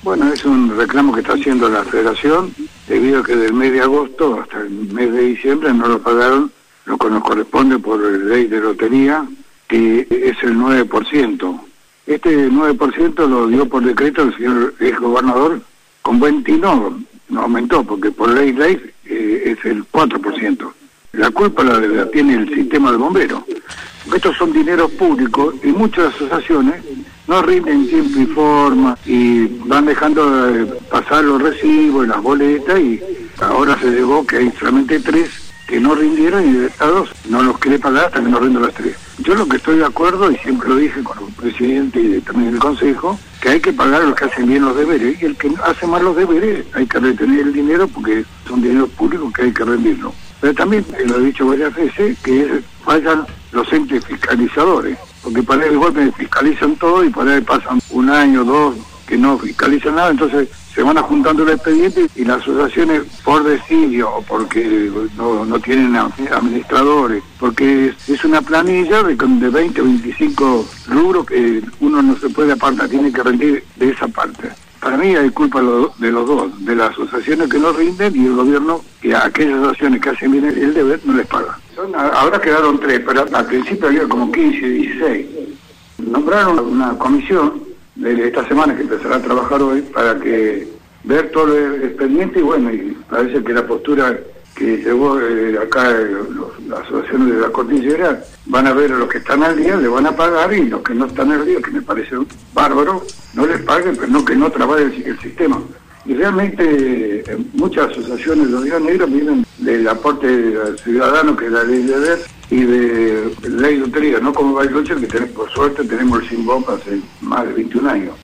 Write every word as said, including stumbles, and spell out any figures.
Bueno, es un reclamo que está haciendo la Federación, debido a que del mes de agosto hasta el mes de diciembre no lo pagaron lo que nos corresponde por ley de lotería, que es el nueve por ciento. Este nueve por ciento lo dio por decreto el señor ex gobernador, con buen tino no aumentó, porque por ley ley eh, es el cuatro por ciento. La culpa la, la tiene el sistema de bomberos. Estos son dineros públicos y muchas asociaciones no rinden tiempo y forma y van dejando de pasar los recibos y las boletas, y ahora se llegó que hay solamente tres que no rindieron y el Estado no los quiere pagar hasta que no rindan las tres. Yo lo que estoy de acuerdo, y siempre lo dije con el presidente y también el Consejo, que hay que pagar a los que hacen bien los deberes, y el que hace mal los deberes hay que retener el dinero porque son dineros públicos que hay que rendirlo. Pero también, lo he dicho varias veces, que fallan los entes fiscalizadores, porque para el golpe fiscalizan todo y para él pasan un año, dos, que no fiscalizan nada, entonces se van juntando los expedientes y las asociaciones, por desidio o porque no, no tienen administradores, porque es, es una planilla de, de veinte o veinticinco rubros que uno no se puede apartar, tiene que rendir de esa parte. Para mí hay culpa de los dos, de las asociaciones que no rinden y el gobierno, que a aquellas asociaciones que hacen bien el deber no les paga. Son, ahora quedaron tres, pero al principio había como quince, dieciséis. Nombraron una comisión de esta semana que empezará a trabajar hoy para que ver todo el expediente, y bueno, y parece que la postura que llevó eh, acá eh, los, las asociaciones de la cordillera van a ver a los que están al día, le van a pagar, y los que no están al día, que me parece bárbaro, no les paguen, pero no que no trabaje el, el sistema. Y realmente eh, muchas asociaciones de los días negros viven del aporte del ciudadano, que es la ley de deber, y de ley de lotería, no como Bariloche, que tenemos, por suerte tenemos el SINBOP hace más de veintiún años.